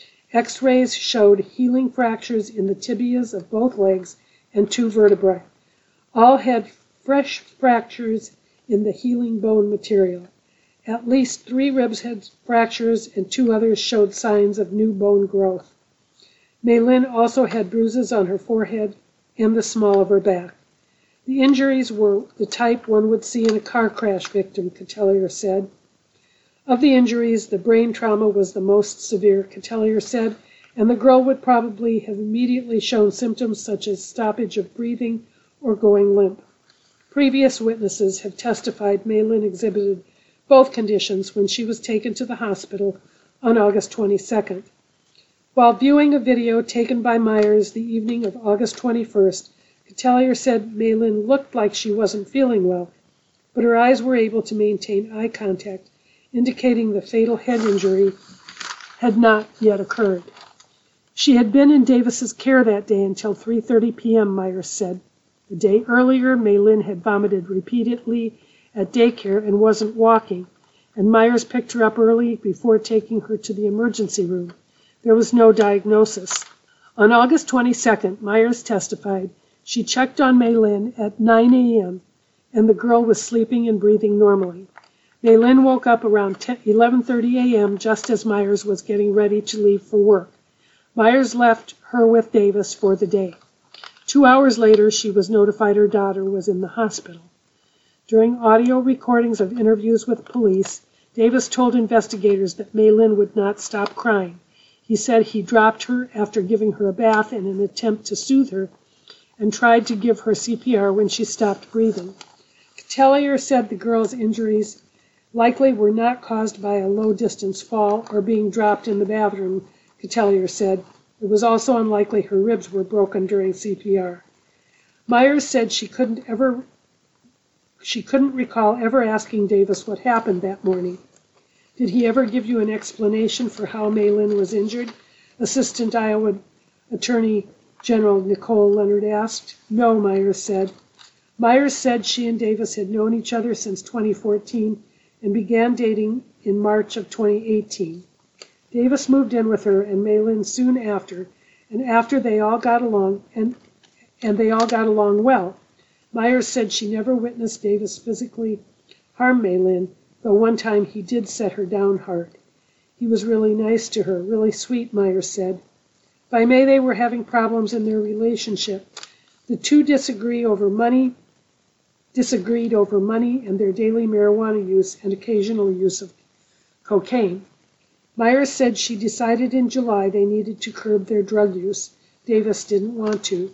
X-rays showed healing fractures in the tibias of both legs and two vertebrae. All had fresh fractures in the healing bone material. At least three ribs had fractures and two others showed signs of new bone growth. May Lynn also had bruises on her forehead and the small of her back. The injuries were the type one would see in a car crash victim, Catelier said. Of the injuries, the brain trauma was the most severe, Catelier said, and the girl would probably have immediately shown symptoms such as stoppage of breathing or going limp. Previous witnesses have testified May Lynn exhibited both conditions when she was taken to the hospital on August twenty-second. While viewing a video taken by Myers the evening of August twenty-first, Catelier said May Lynn looked like she wasn't feeling well, but her eyes were able to maintain eye contact, indicating the fatal head injury had not yet occurred. She had been in Davis's care that day until three thirty p.m., Myers said. The day earlier, May Lynn had vomited repeatedly at daycare and wasn't walking, and Myers picked her up early before taking her to the emergency room. There was no diagnosis. On August twenty-second, Myers testified she checked on May Lynn at nine a.m., and the girl was sleeping and breathing normally. May Lynn woke up around eleven thirty a.m. just as Myers was getting ready to leave for work. Myers left her with Davis for the day. Two hours later, she was notified her daughter was in the hospital. During audio recordings of interviews with police, Davis told investigators that May Lynn would not stop crying. He said he dropped her after giving her a bath in an attempt to soothe her and tried to give her C P R when she stopped breathing. Catelier said the girl's injuries likely were not caused by a low-distance fall or being dropped in the bathroom, Catelier said. It was also unlikely her ribs were broken during C P R. Myers said she couldn't ever she couldn't recall ever asking Davis what happened that morning. Did he ever give you an explanation for how May Lynn was injured? Assistant Iowa Attorney General Nicole Leonard asked. No, Myers said. Myers said she and Davis had known each other since twenty fourteen and began dating in March of twenty eighteen. Davis moved in with her and May Lynn soon after, and after they all got along, and, and they all got along well. Myers said she never witnessed Davis physically harm May Lynn, though one time he did set her down hard. He was really nice to her, really sweet, Myers said. By May, they were having problems in their relationship. The two disagree over money, disagreed over money and their daily marijuana use and occasional use of cocaine. Myers said she decided in July they needed to curb their drug use. Davis didn't want to.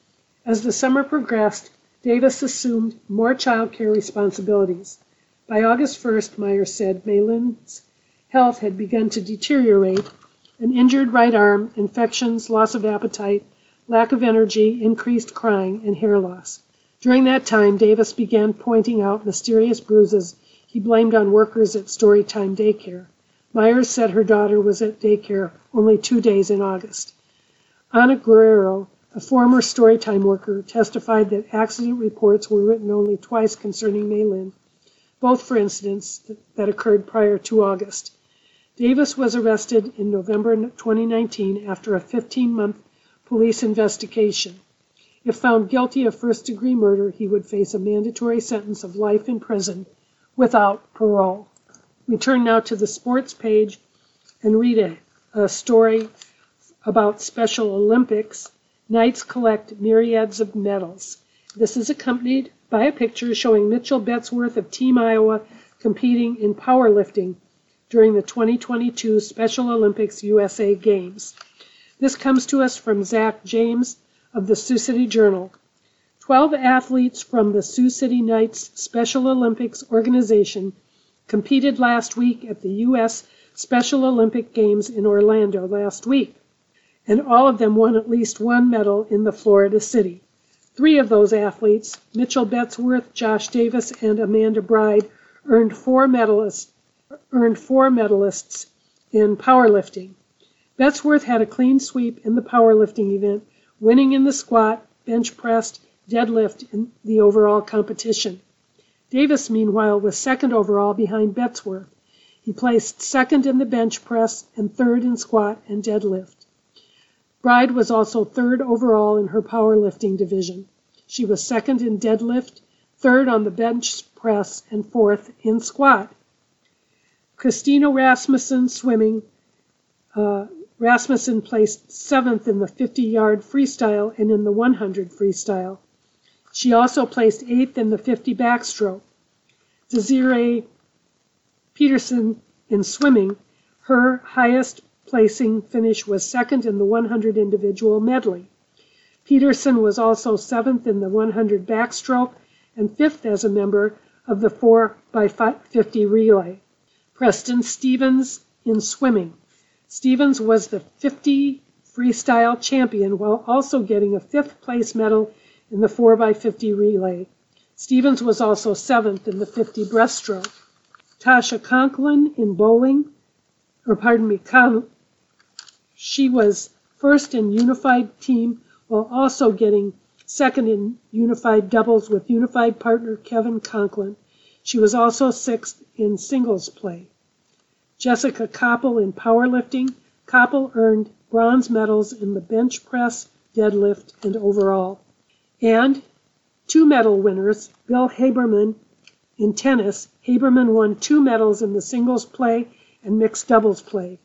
As the summer progressed, Davis assumed more child care responsibilities. By August first, Myers said, Maylin's health had begun to deteriorate. An injured right arm, infections, loss of appetite, lack of energy, increased crying, and hair loss. During that time, Davis began pointing out mysterious bruises he blamed on workers at Storytime Daycare. Myers said her daughter was at daycare only two days in August. Ana Guerrero, a former Storytime worker, testified that accident reports were written only twice concerning Maylin, both for incidents that occurred prior to August. Davis was arrested in November twenty nineteen after a fifteen-month police investigation. If found guilty of first-degree murder, he would face a mandatory sentence of life in prison without parole. We turn now to the sports page and read a, a story about Special Olympics. Knights collect myriads of medals. This is accompanied by a picture showing Mitchell Betzworth of Team Iowa competing in powerlifting during the twenty twenty-two Special Olympics U S A Games. This comes to us from Zach James of the Sioux City Journal. Twelve athletes from the Sioux City Knights Special Olympics organization competed last week at the U S Special Olympic Games in Orlando last week, and all of them won at least one medal in the Florida city. Three of those athletes, Mitchell Betzworth, Josh Davis, and Amanda Bride, earned four medalists, earned four medalists in powerlifting. Betzworth had a clean sweep in the powerlifting event, winning in the squat, bench press, deadlift in the overall competition. Davis, meanwhile, was second overall behind Betzworth. He placed second in the bench press and third in squat and deadlift. Bride was also third overall in her powerlifting division. She was second in deadlift, third on the bench press, and fourth in squat. Christina Rasmussen swimming. Uh, Rasmussen placed seventh in the fifty-yard freestyle and in the one hundred freestyle. She also placed eighth in the fifty backstroke. Desiree Peterson in swimming, her highest placing finish was second in the one hundred individual medley. Peterson was also seventh in the one hundred backstroke and fifth as a member of the four by fifty relay. Preston Stevens in swimming. Stevens was the fifty freestyle champion while also getting a fifth place medal in the four by fifty relay. Stevens was also seventh in the fifty breaststroke. Tasha Conklin in bowling, or pardon me, Con- she was first in unified team while also getting second in unified doubles with unified partner Kevin Conklin. She was also sixth in singles play. Jessica Koppel in powerlifting. Koppel earned bronze medals in the bench press, deadlift, and overall. And two medal winners, Bill Haberman in tennis. Haberman won two medals in the singles play and mixed doubles play.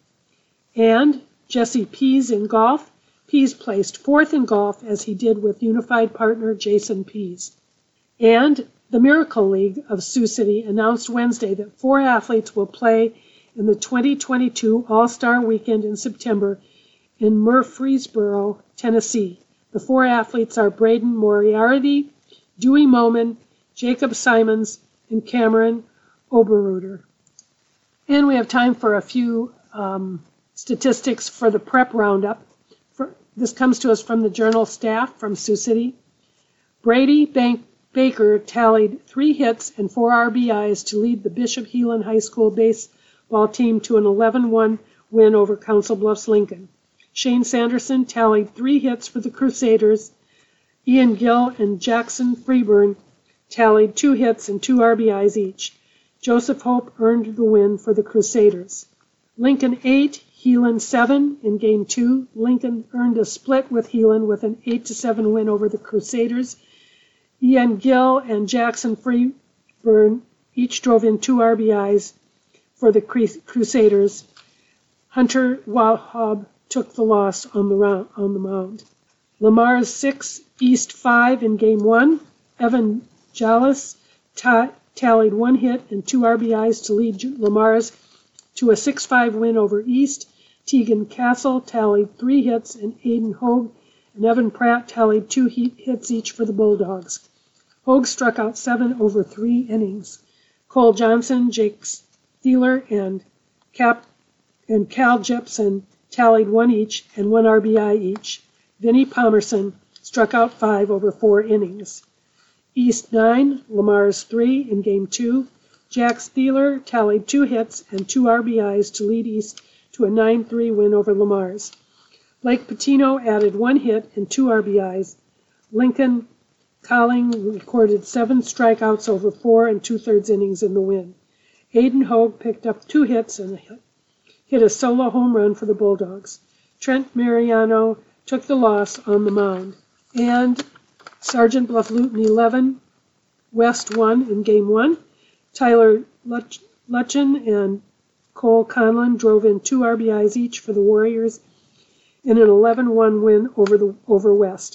And Jesse Pease in golf. Pease placed fourth in golf as he did with unified partner Jason Pease. And the Miracle League of Sioux City announced Wednesday that four athletes will play in the twenty twenty-two All-Star Weekend in September in Murfreesboro, Tennessee. The four athletes are Braden Moriarty, Dewey Moman, Jacob Simons, and Cameron Oberruder. And we have time for a few um, statistics for the prep roundup. For, this comes to us from the Journal staff from Sioux City. Brady Bank Baker tallied three hits and four R B Is to lead the Bishop Heelan High School baseball team to an eleven one win over Council Bluffs Lincoln. Shane Sanderson tallied three hits for the Crusaders. Ian Gill and Jackson Freeburn tallied two hits and two R B Is each. Joseph Hope earned the win for the Crusaders. Lincoln eight, Heelan seven in Game two. Lincoln earned a split with Heelan with an eight to seven win over the Crusaders. Ian Gill and Jackson Freeburn each drove in two R B Is for the Crusaders. Hunter Wahab took the loss on the, round, on the mound. Lamar's six, East five in Game one. Evan Jollis ta- tallied one hit and two R B Is to lead Lamars to a six five win over East. Tegan Castle tallied three hits, and Aiden Hogue and Evan Pratt tallied two hits each for the Bulldogs. Hogue struck out seven over three innings. Cole Johnson, Jake Thieler, and Cap and Cal Jepson tallied one each and one R B I each. Vinnie Palmerson struck out five over four innings. East nine, Lamars three in Game two. Jack Thieler tallied two hits and two R B Is to lead East to a nine three win over Lamars. Blake Patino added one hit and two R B Is. Lincoln Colling recorded seven strikeouts over four and two-thirds innings in the win. Aiden Hogue picked up two hits and hit a solo home run for the Bulldogs. Trent Mariano took the loss on the mound. And Sergeant Bluff Luton eleven, West one in Game one. Tyler Lutchen and Cole Conlon drove in two R B Is each for the Warriors in an eleven one win over the over West.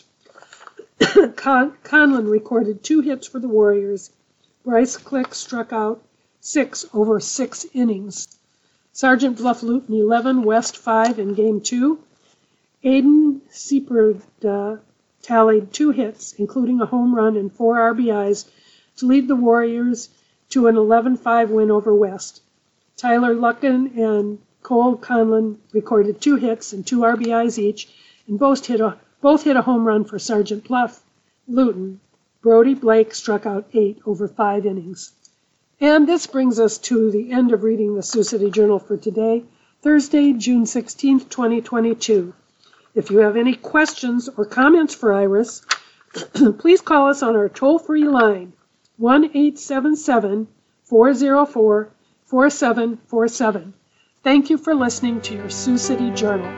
Con- Conlon recorded two hits for the Warriors. Bryce Click struck out six over six innings. Sergeant Bluff Luton eleven, West five in Game two. Aiden Sieperda tallied two hits, including a home run and four R B Is, to lead the Warriors to an eleven five win over West. Tyler Lucken and Cole Conlon recorded two hits and two R B Is each, and both hit a, both hit a home run for Sergeant Bluff Luton. Brody Blake struck out eight over five innings. And this brings us to the end of reading the Sioux City Journal for today, Thursday, June sixteenth, twenty twenty-two. If you have any questions or comments for Iris, please call us on our toll-free line, one eight seven seven, four zero four, four seven four seven. Thank you for listening to your Sioux City Journal.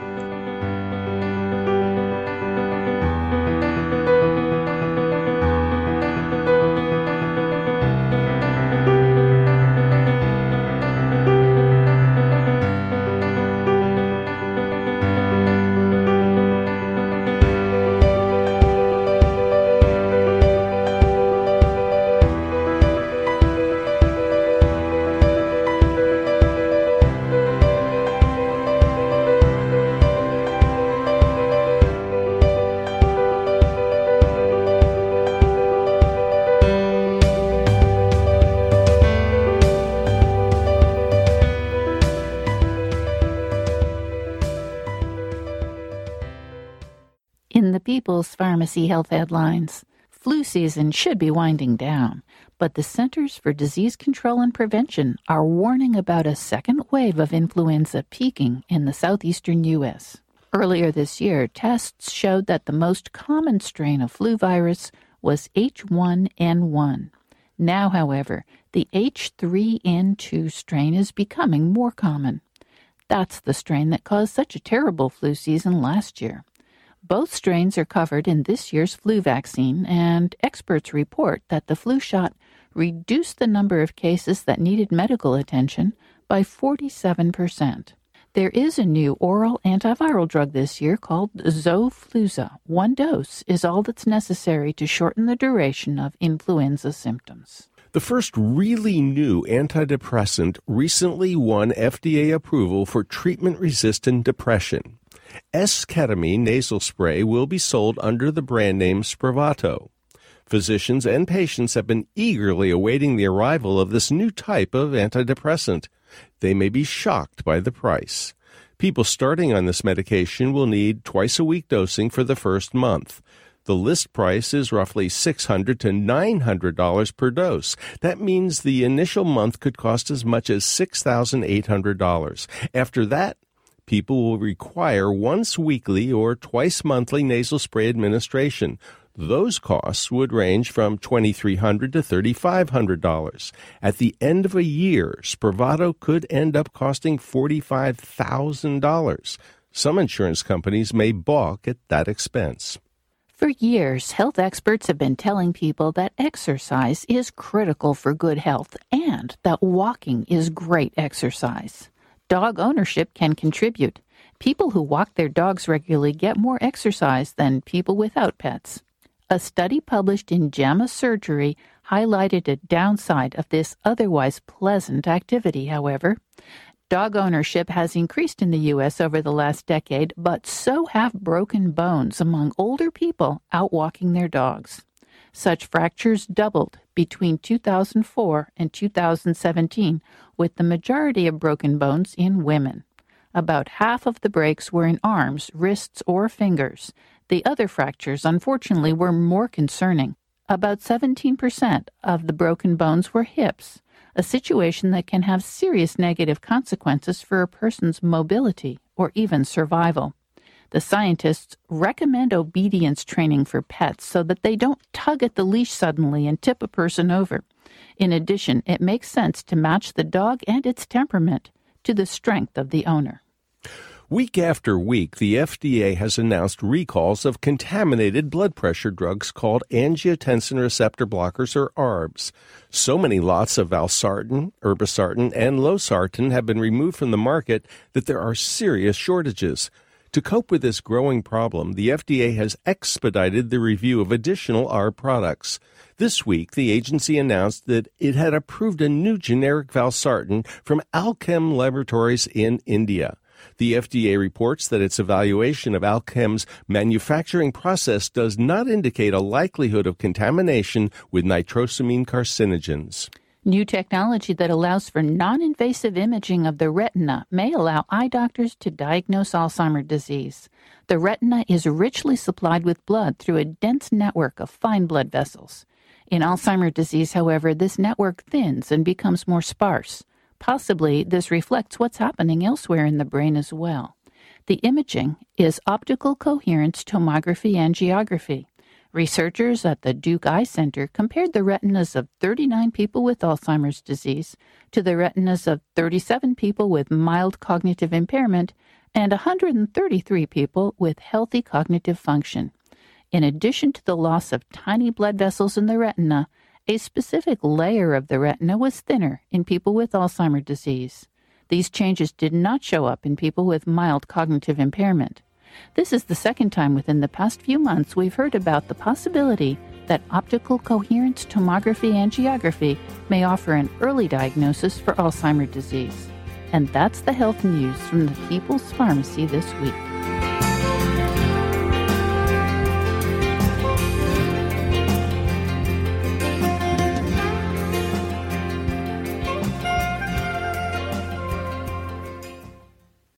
In the People's Pharmacy Health headlines, flu season should be winding down, but the Centers for Disease Control and Prevention are warning about a second wave of influenza peaking in the southeastern U S. Earlier this year, tests showed that the most common strain of flu virus was H one N one. Now, however, the H three N two strain is becoming more common. That's the strain that caused such a terrible flu season last year. Both strains are covered in this year's flu vaccine, and experts report that the flu shot reduced the number of cases that needed medical attention by forty-seven percent. There is a new oral antiviral drug this year called Xofluza. One dose is all that's necessary to shorten the duration of influenza symptoms. The first really new antidepressant recently won F D A approval for treatment-resistant depression. S-ketamine nasal spray will be sold under the brand name Spravato. Physicians and patients have been eagerly awaiting the arrival of this new type of antidepressant. They may be shocked by the price. People starting on this medication will need twice-a-week dosing for the first month. The list price is roughly six hundred dollars to nine hundred dollars per dose. That means the initial month could cost as much as six thousand eight hundred dollars. After that, people will require once weekly or twice monthly nasal spray administration. Those costs would range from twenty-three hundred dollars to thirty-five hundred dollars. At the end of a year, Spravato could end up costing forty-five thousand dollars. Some insurance companies may balk at that expense. For years, health experts have been telling people that exercise is critical for good health and that walking is great exercise. Dog ownership can contribute. People who walk their dogs regularly get more exercise than people without pets. A study published in JAMA Surgery highlighted a downside of this otherwise pleasant activity, however. Dog ownership has increased in the U S over the last decade, but so have broken bones among older people out walking their dogs. Such fractures doubled between two thousand four and two thousand seventeen, with the majority of broken bones in women. About half of the breaks were in arms, wrists, or fingers. The other fractures, unfortunately, were more concerning. About seventeen percent of the broken bones were hips, a situation that can have serious negative consequences for a person's mobility or even survival. The scientists recommend obedience training for pets so that they don't tug at the leash suddenly and tip a person over. In addition, it makes sense to match the dog and its temperament to the strength of the owner. Week after week, the F D A has announced recalls of contaminated blood pressure drugs called angiotensin receptor blockers, or A R Bs. So many lots of valsartan, irbesartan, and losartan have been removed from the market that there are serious shortages. To cope with this growing problem, the F D A has expedited the review of additional A R B products. This week, the agency announced that it had approved a new generic valsartan from Alkem Laboratories in India. The F D A reports that its evaluation of Alkem's manufacturing process does not indicate a likelihood of contamination with nitrosamine carcinogens. New technology that allows for non-invasive imaging of the retina may allow eye doctors to diagnose Alzheimer's disease. The retina is richly supplied with blood through a dense network of fine blood vessels. In Alzheimer's disease, however, this network thins and becomes more sparse. Possibly, this reflects what's happening elsewhere in the brain as well. The imaging is optical coherence tomography angiography. Researchers at the Duke Eye Center compared the retinas of thirty-nine people with Alzheimer's disease to the retinas of thirty-seven people with mild cognitive impairment and one hundred thirty-three people with healthy cognitive function. In addition to the loss of tiny blood vessels in the retina, a specific layer of the retina was thinner in people with Alzheimer's disease. These changes did not show up in people with mild cognitive impairment. This is the second time within the past few months we've heard about the possibility that optical coherence tomography angiography may offer an early diagnosis for Alzheimer's disease. And that's the health news from the People's Pharmacy this week.